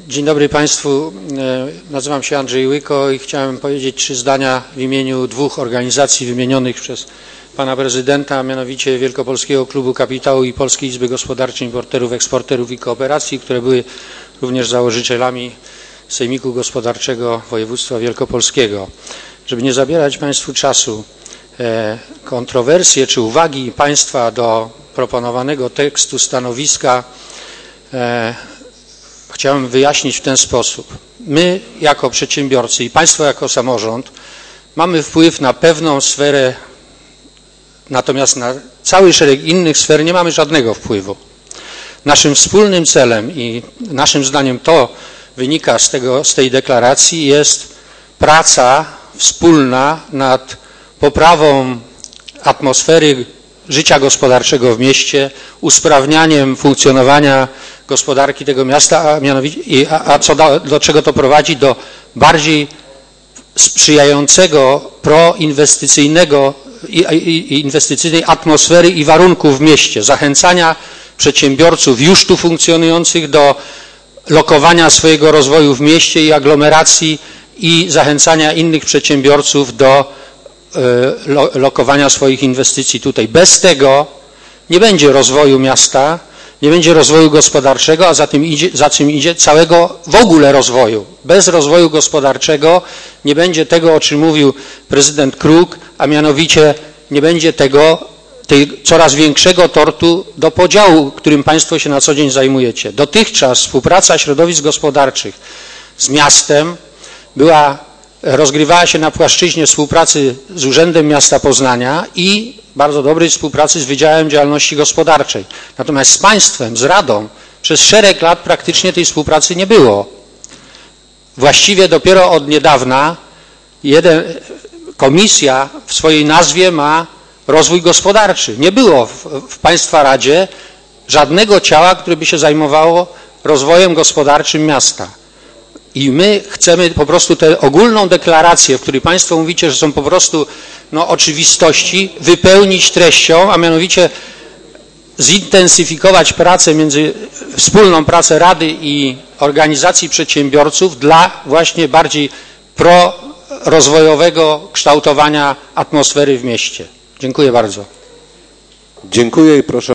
Dzień dobry Państwu. Nazywam się Andrzej Łyko i chciałem powiedzieć 3 zdania w imieniu 2 organizacji wymienionych przez Pana Prezydenta, a mianowicie Wielkopolskiego Klubu Kapitału i Polskiej Izby Gospodarczej Importerów, Eksporterów i Kooperacji, które były również założycielami Sejmiku Gospodarczego Województwa Wielkopolskiego. Żeby nie zabierać Państwu czasu, kontrowersje czy uwagi Państwa do proponowanego tekstu stanowiska chciałem wyjaśnić w ten sposób. My jako przedsiębiorcy i Państwo jako samorząd mamy wpływ na pewną sferę, natomiast na cały szereg innych sfer nie mamy żadnego wpływu. Naszym wspólnym celem i naszym zdaniem to wynika z tej deklaracji jest praca wspólna nad poprawą atmosfery życia gospodarczego w mieście, usprawnianiem funkcjonowania gospodarki tego miasta, do czego to prowadzi? Do bardziej sprzyjającego, proinwestycyjnego i inwestycyjnej atmosfery i warunków w mieście, zachęcania przedsiębiorców już tu funkcjonujących do lokowania swojego rozwoju w mieście i aglomeracji i zachęcania innych przedsiębiorców do lokowania swoich inwestycji tutaj. Bez tego nie będzie rozwoju miasta, nie będzie rozwoju gospodarczego, a za czym idzie całego w ogóle rozwoju. Bez rozwoju gospodarczego nie będzie tego, o czym mówił prezydent Kruk, a mianowicie nie będzie tej coraz większego tortu do podziału, którym Państwo się na co dzień zajmujecie. Dotychczas współpraca środowisk gospodarczych z miastem rozgrywała się na płaszczyźnie współpracy z Urzędem Miasta Poznania i bardzo dobrej współpracy z Wydziałem Działalności Gospodarczej. Natomiast z państwem, z Radą przez szereg lat praktycznie tej współpracy nie było. Właściwie dopiero od niedawna komisja w swojej nazwie ma rozwój gospodarczy. Nie było w Państwa Radzie żadnego ciała, które by się zajmowało rozwojem gospodarczym miasta. I my chcemy po prostu tę ogólną deklarację, w której Państwo mówicie, że są po prostu oczywistości, wypełnić treścią, a mianowicie zintensyfikować pracę wspólną pracę Rady i organizacji przedsiębiorców dla właśnie bardziej prorozwojowego kształtowania atmosfery w mieście. Dziękuję bardzo. Dziękuję i proszę